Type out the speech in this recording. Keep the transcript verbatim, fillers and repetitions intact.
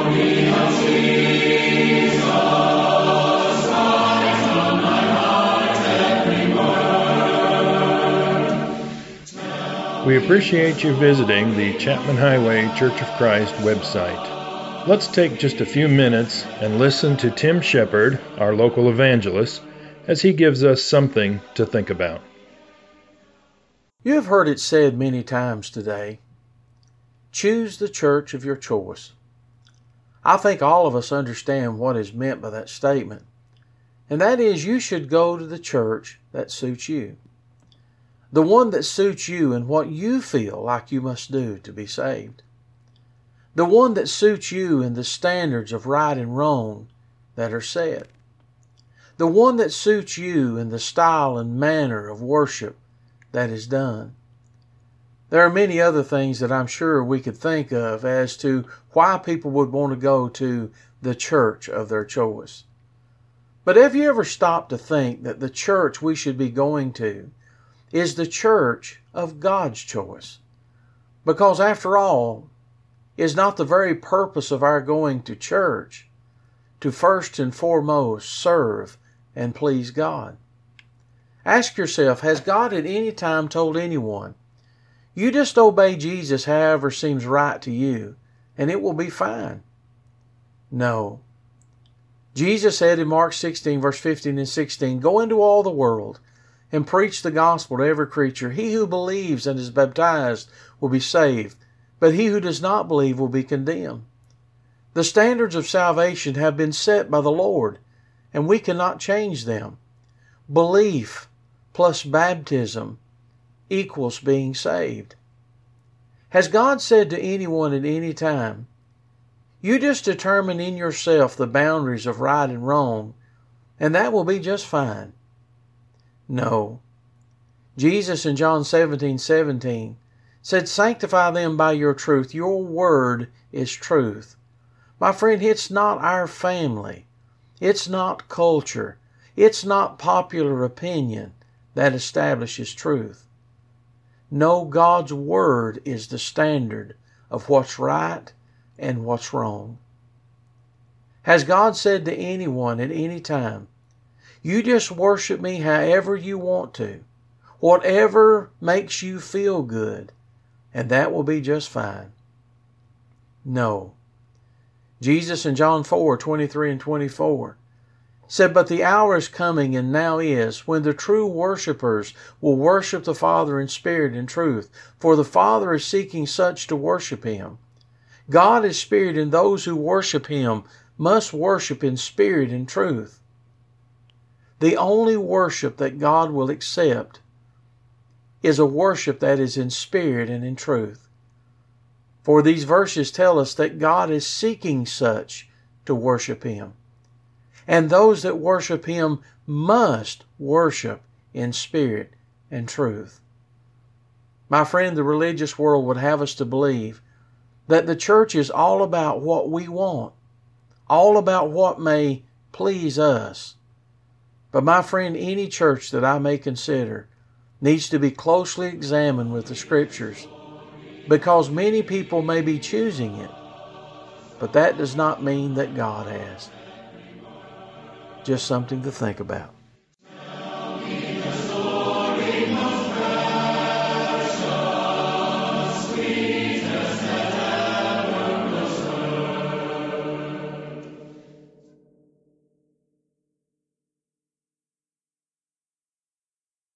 We appreciate you visiting the Chapman Highway Church of Christ website. Let's take just a few minutes and listen to Tim Shepard, our local evangelist, as he gives us something to think about. You have heard it said many times today, choose the church of your choice. I think all of us understand what is meant by that statement, and that is you should go to the church that suits you. The one that suits you and what you feel like you must do to be saved. The one that suits you and the standards of right and wrong that are set. The one that suits you and the style and manner of worship that is done. There are many other things that I'm sure we could think of as to why people would want to go to the church of their choice. But have you ever stopped to think that the church we should be going to is the church of God's choice? Because after all, is not the very purpose of our going to church to first and foremost serve and please God? Ask yourself, has God at any time told anyone, you just obey Jesus however seems right to you, and it will be fine? No. Jesus said in Mark sixteen, verse fifteen and sixteen, go into all the world and preach the gospel to every creature. He who believes and is baptized will be saved, but he who does not believe will be condemned. The standards of salvation have been set by the Lord, and we cannot change them. Belief plus baptism equals being saved. Has God said to anyone at any time, you just determine in yourself the boundaries of right and wrong, and that will be just fine? No. Jesus in John seventeen seventeen said, sanctify them by your truth. Your word is truth. My friend, it's not our family. It's not culture. It's not popular opinion that establishes truth. No, God's word is the standard of what's right and what's wrong. Has God said to anyone at any time, you just worship me however you want to, whatever makes you feel good, and that will be just fine? No. Jesus in John four, twenty-three and twenty-four said, but the hour is coming and now is when the true worshipers will worship the Father in spirit and truth, for the Father is seeking such to worship Him. God is spirit, and those who worship Him must worship in spirit and truth. The only worship that God will accept is a worship that is in spirit and in truth. For these verses tell us that God is seeking such to worship Him. And those that worship Him must worship in spirit and truth. My friend, the religious world would have us to believe that the church is all about what we want, all about what may please us. But my friend, any church that I may consider needs to be closely examined with the Scriptures, because many people may be choosing it, but that does not mean that God has. Just something to think about.